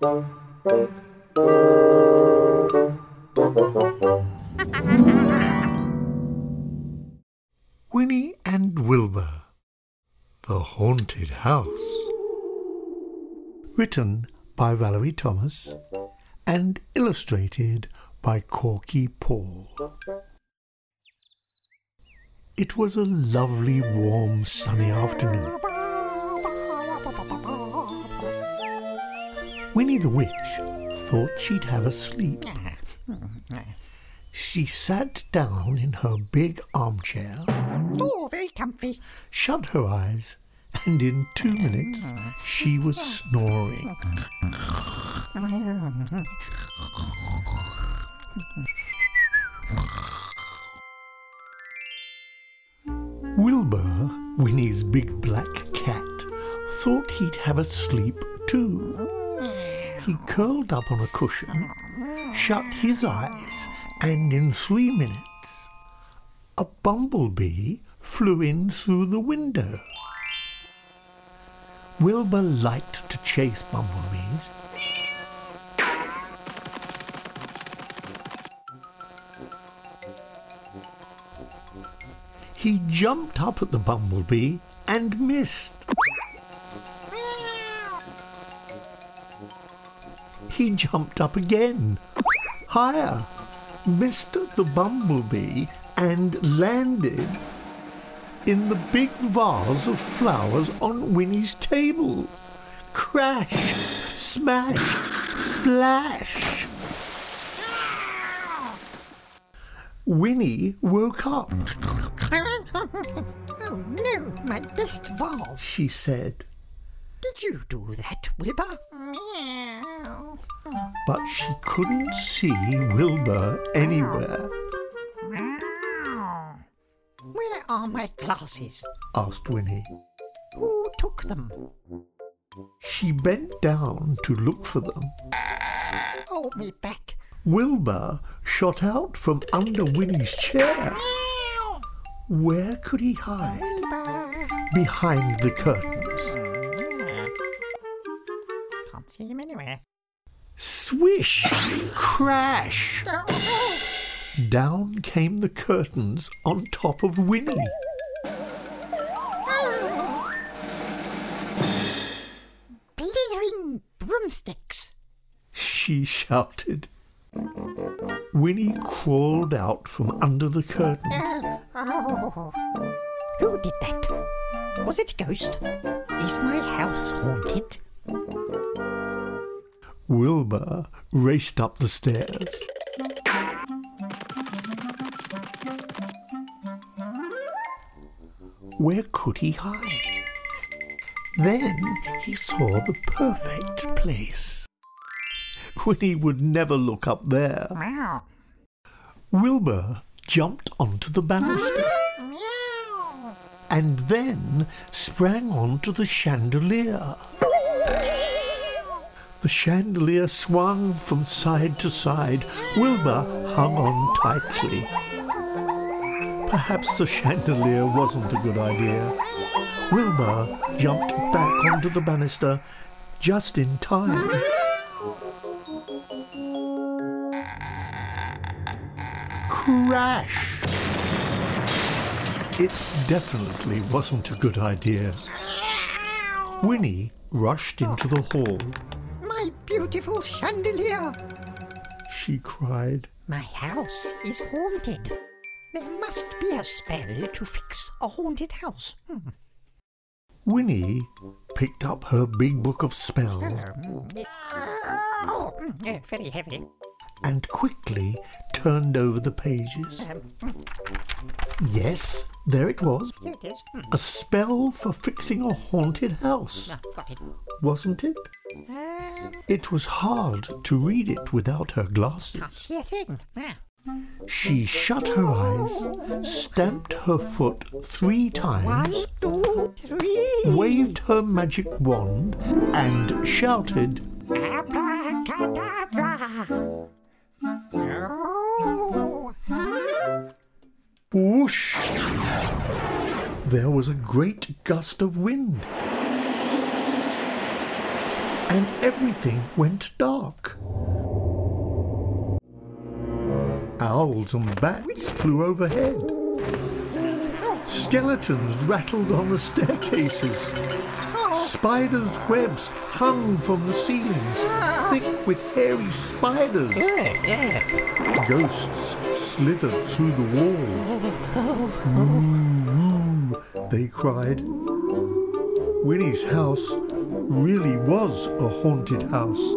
Winnie and Wilbur, The Haunted House. Written by Valerie Thomas and illustrated by Corky Paul. It was a lovely, warm, sunny afternoon. Winnie the Witch thought she'd have a sleep. She sat down in her big armchair. Oh, very comfy. Shut her eyes, and in 2 minutes she was snoring. Wilbur, Winnie's big black cat, thought he'd have a sleep too. He curled up on a cushion, shut his eyes, and in 3 minutes a bumblebee flew in through the window. Wilbur liked to chase bumblebees. He jumped up at the bumblebee and missed. He jumped up again, higher, missed the bumblebee and landed in the big vase of flowers on Winnie's table. Crash, smash, splash. Winnie woke up. Oh no, my best vase, she said. Did you do that, Wilbur? But she couldn't see Wilbur anywhere. Where are my glasses? Asked Winnie. Who took them? She bent down to look for them. Oh, me back. Wilbur shot out from under Winnie's chair. Where could he hide? Wilbur. Behind the curtains. Can't see him anywhere. Swish! Crash! Oh. Down came the curtains on top of Winnie. Oh. Blithering broomsticks! She shouted. Winnie crawled out from under the curtain. Oh. Who did that? Was it a ghost? Is my house haunted? Wilbur raced up the stairs. Where could he hide? Then he saw the perfect place. Winnie would never look up there. Meow. Wilbur jumped onto the banister Meow. and then sprang onto the chandelier. The chandelier swung from side to side. Wilbur hung on tightly. Perhaps the chandelier wasn't a good idea. Wilbur jumped back onto the banister just in time. Crash! It definitely wasn't a good idea. Winnie rushed into the hall. My beautiful chandelier! She cried. My house is haunted. There must be a spell to fix a haunted house. Winnie picked up her big book of spells Very heavy. and quickly turned over the pages. Yes, there it was. Here it is. A spell for fixing a haunted house, Got it. wasn't it? It was hard to read it without her Can't glasses. see a thing. She shut her eyes, stamped her foot 3 times, 1, 2, 3. waved her magic wand, and shouted, Abracadabra. Oh. whoosh! There was a great gust of wind, and everything went dark. Owls and bats flew overhead. Skeletons rattled on the staircases. Spiders' webs hung from the ceilings, thick with hairy spiders. Ghosts slithered through the walls. Moo, they cried. Winnie's house really was a haunted house.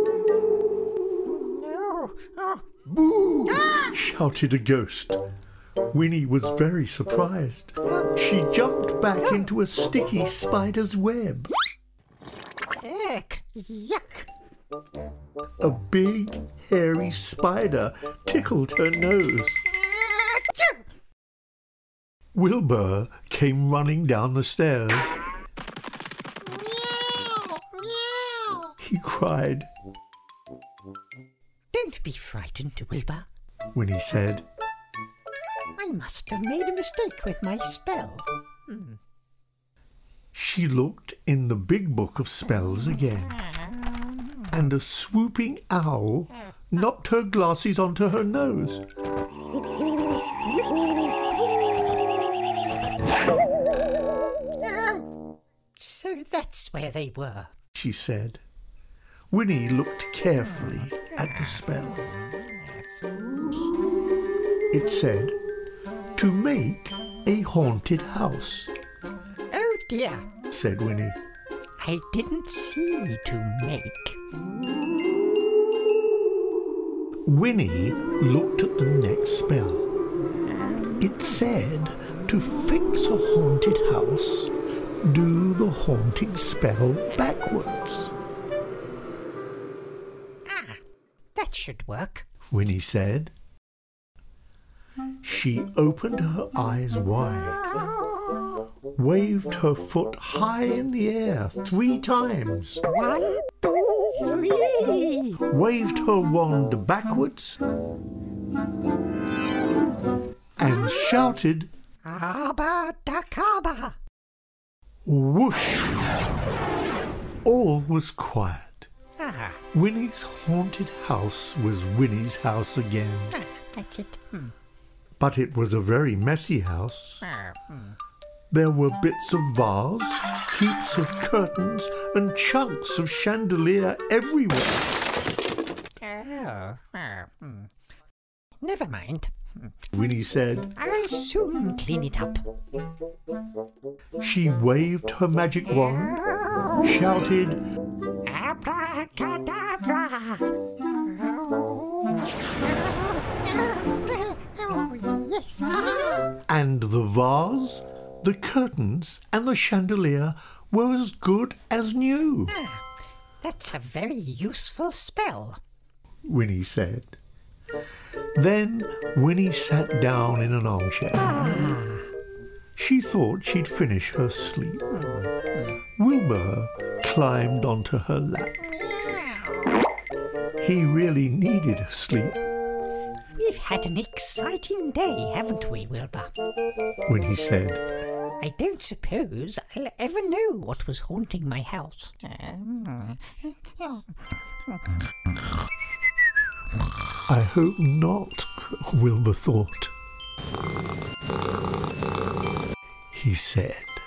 Boo! Shouted a ghost. Winnie was very surprised. She jumped back into a sticky spider's web. Eck, yuck. A big, hairy spider tickled her nose. Wilbur came running down the stairs. Meow, meow. He cried. Don't be frightened, Wilbur. Winnie said. I must have made a mistake with my spell. She looked in the big book of spells again, and a swooping owl knocked her glasses onto her nose. So that's where they were. She said. Winnie looked carefully at the spell. It said, to make a haunted house. Oh dear, Said Winnie. I didn't see to make. Winnie looked at the next spell. It said to fix a haunted house, do the haunting spell backwards. That should work. Winnie said. She opened her eyes wide, waved her foot high in the air 3 times, 1, 2, 3. waved her wand backwards, and shouted, Abadakaba. whoosh! All was quiet. Ah, Winnie's haunted house was Winnie's house again. that's it. But it was a very messy house. There were bits of vase, heaps of curtains, and chunks of chandelier everywhere. Never mind. Winnie said. I'll soon clean it up. She waved her magic wand, shouted, Abracadabra. Oh, yes. and the vase, the curtains, and the chandelier were as good as new. That's a very useful spell. Winnie said. Then Winnie sat down in an armchair. She thought she'd finish her sleep. Wilbur climbed onto her lap. He really needed a sleep. We've had an exciting day, haven't we, Wilbur? Winnie said. I don't suppose I'll ever know what was haunting my house. I hope not, Wilbur thought. He said.